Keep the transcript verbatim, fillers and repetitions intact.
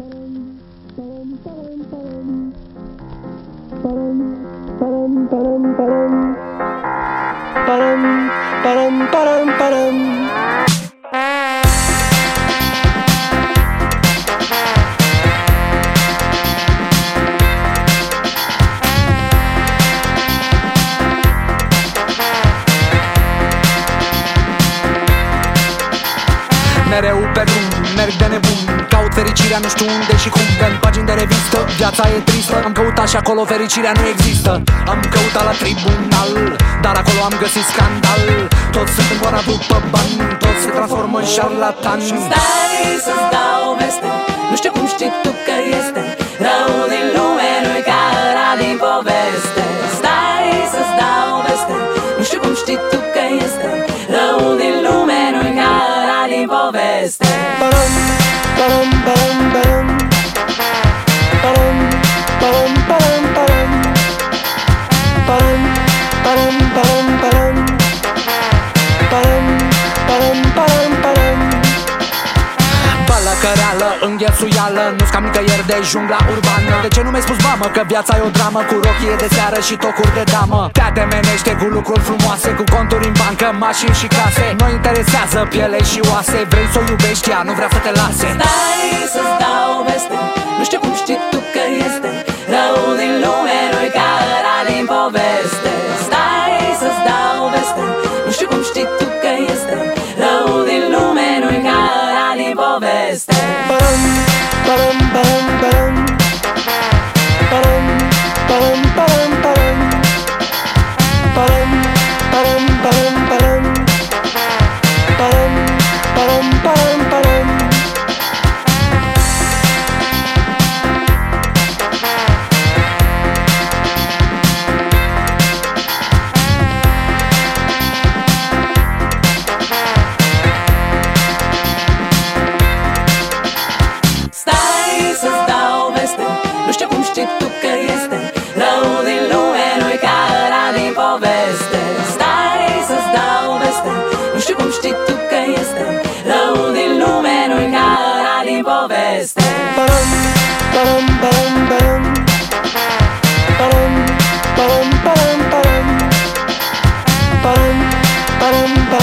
Mereu pe drum, merg de nebun, caut fericirea nu știu unde și cum. În pagini de revistă, viața e tristă. Am căutat și acolo fericirea nu există. Am căutat la tribunal, dar acolo am găsit scandal. Toți sunt în goana după bani, toți se transformă în șarlatani. Stai să-ți dau veste, nu știu cum știi tu că este rău din lume, nu-i ca ăla din poveste. Stai să-ți dau veste, nu știu cum știi tu că este rău din lume, nu-i ca ăla din poveste. Param, param, param, param. Param, param, param, param. Param, param, param, param. Param, param, param, param. Balăcăreală, înghesuială, nu-ți cam nicăieri de jungla urbană. De ce nu mi-ai spus, mamă, că viața e o dramă, cu rochie de seară și tocuri de damă? Te ademenește cu lucruri frumoase, cu conturi în bancă, mașini și case. Nu interesează piele și oase, vrei să o iubești, ea nu vrea să te lase. Stai să-ți dau veste, nu știu cum știi tu că este rău din lume, nu-i ca ăla din poveste. Stai să-ți dau veste, nu știu cum știi tu că este rău din lume, nu-i ca ăla din poveste. Param, param, param, param. Param, param, param, param. Param, param, param, param. Param, param, param, param. Stai să-ți dau veste, nu știu cum știi tu că este rău din lume, nu-i ca ăla din poveste. Stai să-ți dau veste, nu știu cum știi tu că este rău din lume, nu-i ca ăla din poveste. Param, param, param, param. Param, param, param, param. Param, param, param.